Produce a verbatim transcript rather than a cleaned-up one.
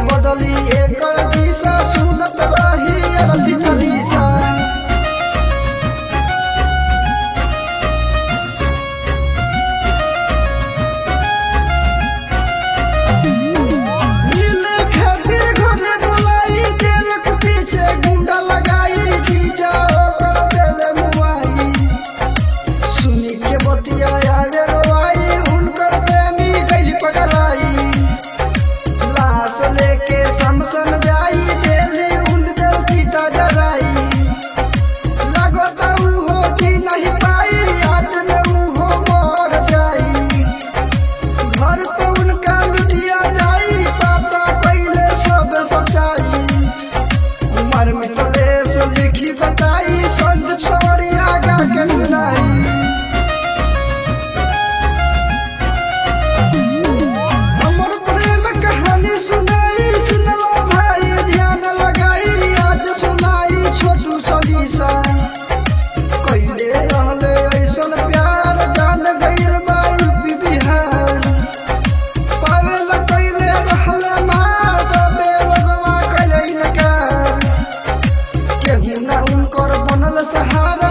बदली एकर दिशा सुनत रही अरती चालीसा। समसन जाई देली उनकर चिता जराई लगता हो कि नहीं पाई याद में हो मर जाई। घर पे उनका लुटिया जाई पता पहले सब सच्चाई। उमर में कलेश लिखी बताई संत सवरिया गा के सुनाई। हमर प्रेम कहानी सुनाई कैले रहले ऐसन प्यार जान गइल बा यूपी बिहार। पावेल कैले रहले मार तबे लगवा कैले इनकार केहू ना उनकर बनल सहारा।